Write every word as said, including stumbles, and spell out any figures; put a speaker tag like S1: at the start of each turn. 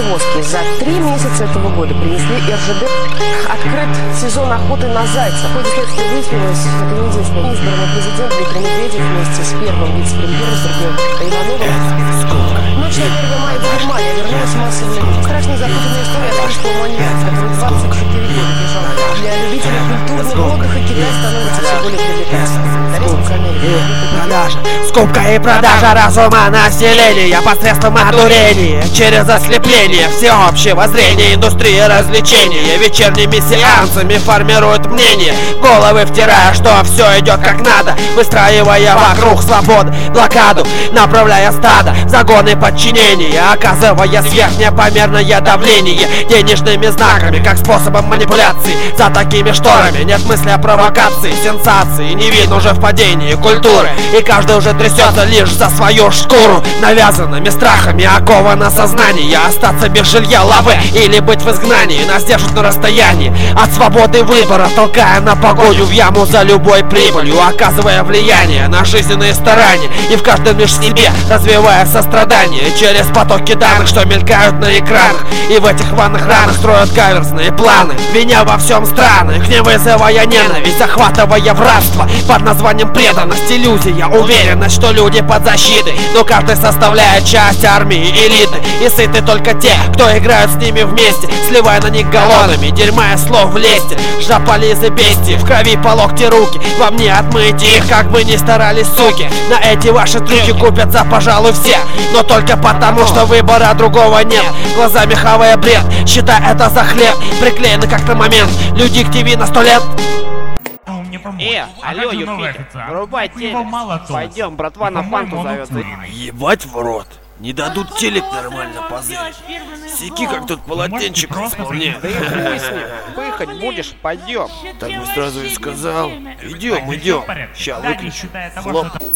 S1: перевозки. За три месяца этого года принесли РЖД. Открыт сезон охоты на зайца. В ходе следствия выяснилось, это не единственный избранный президент Дмитрий Медведев вместе с первым вице-премьером Сергеем Ивановым. Ночь на первое мая в Германии вернулась массовая. Страшно запутанная история афганского маньяка, который двадцать четыре года бежал. Для любителей культурного отдыха Китай становится все более привлекательным.
S2: Продажа, скупка и продажа разума населения посредством одурения через ослепление всеобщего зрения. Индустрия развлечения вечерними сеансами формирует мнение, головы втирая, что все идет как надо, выстраивая вокруг свободы блокаду, направляя стадо в загоны подчинения, оказывая сверхнепомерное давление денежными знаками как способом манипуляции. За такими шторами нет мысли о провокации, сенсации, не видно уже в падении культуры, и каждый уже трясется лишь за свою шкуру. Навязанными страхами оковано сознание, остаться без жилья, лавы или быть в изгнании. Нас держат на расстоянии от свободы выбора, толкая на погоню в яму за любой прибылью, оказывая влияние на жизненные старания и в каждом лишь себе развивая сострадание через потоки данных, что мелькают на экранах, и в этих ванных ранах строят каверзные планы, виня во всем страны, не вызывая ненависть, захватывая в рабство под названием преданность, иллюзия, уверенность, что люди под защитой, но каждый составляет часть армии элиты, и сыты только те, кто играют с ними вместе, сливая на них галлонами дерьма и слов в лесте. Жаполизы бестии, в крови по локти руки, во мне отмыть их, как бы ни старались суки. На эти ваши трюки купятся, пожалуй, все, но только потому, что выбора другого нет. Глазами хавая бред, считай это за хлеб, приклеены как-то момент люди к ТВ на сто лет.
S3: Э, алло, Юпитер, вырубай телек. Пойдем, братва на фанту зовется.
S4: Ебать в рот. Не дадут телек нормально позырить. Секи как тут полотенчик исполняет.
S3: Да и хуй с ним. Выехать будешь? Пойдем.
S4: Так бы сразу и сказал. Идем, идем. Ща выключу. Хлоп.